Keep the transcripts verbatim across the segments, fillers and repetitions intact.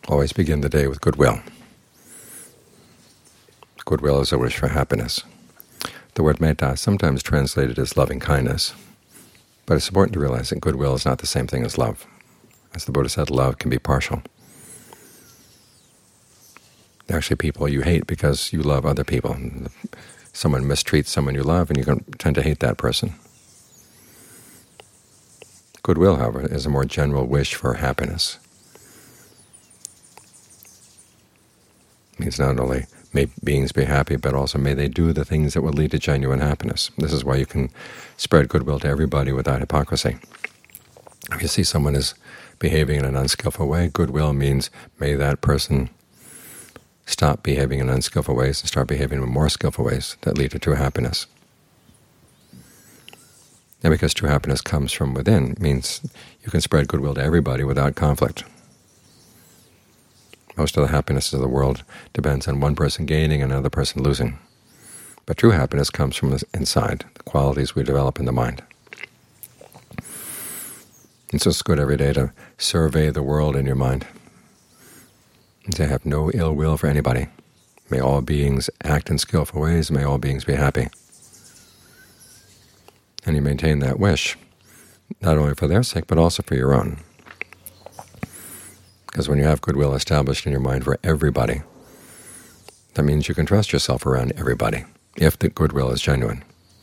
Always begin the day with goodwill. Goodwill is a wish for happiness. The word metta is sometimes translated as loving kindness, but it's important to realize that goodwill is not the same thing as love. As the Buddha said, love can be partial. There are actually people you hate because you love other people. Someone mistreats someone you love, and you can tend to hate that person. Goodwill, however, is a more general wish for happiness. It means not only may beings be happy, but also may they do the things that will lead to genuine happiness. This is why you can spread goodwill to everybody without hypocrisy. If you see someone is behaving in an unskillful way, goodwill means may that person stop behaving in unskillful ways and start behaving in more skillful ways that lead to true happiness. And because true happiness comes from within, it means you can spread goodwill to everybody without conflict. Most of the happiness of the world depends on one person gaining and another person losing. But true happiness comes from inside, the qualities we develop in the mind. And so it's good every day to survey the world in your mind, and to have no ill will for anybody. May all beings act in skillful ways, may all beings be happy. And you maintain that wish, not only for their sake, but also for your own. Because when you have goodwill established in your mind for everybody, that means you can trust yourself around everybody, if the goodwill is genuine.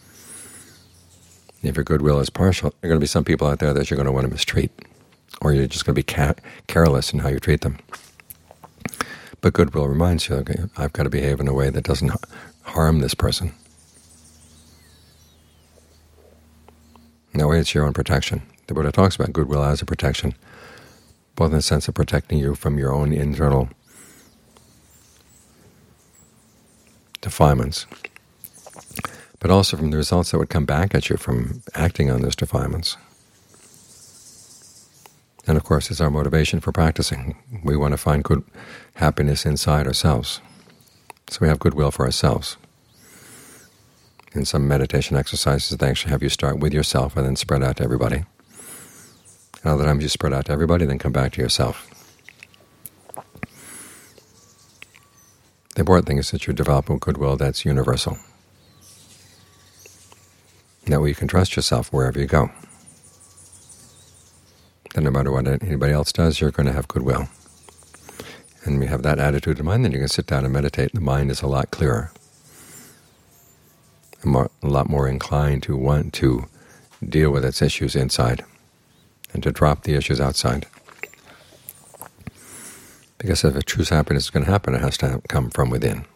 If your goodwill is partial, there are going to be some people out there that you're going to want to mistreat, or you're just going to be ca careless in how you treat them. But goodwill reminds you, okay, I've got to behave in a way that doesn't harm this person. In that way, it's your own protection. The Buddha talks about goodwill as a protection, both in the sense of protecting you from your own internal defilements, but also from the results that would come back at you from acting on those defilements. And of course, it's our motivation for practicing. We want to find good happiness inside ourselves. So we have goodwill for ourselves. In some meditation exercises, they actually have you start with yourself and then spread out to everybody. And other times you spread out to everybody, then come back to yourself. The important thing is that you develop a goodwill that's universal. And that way you can trust yourself wherever you go. That no matter what anybody else does, you're going to have goodwill. And when you have that attitude in mind, then you can sit down and meditate, and the mind is a lot clearer, and more, a lot more inclined to want to deal with its issues inside and to drop the issues outside. Because if a true happiness is going to happen, it has to come from within.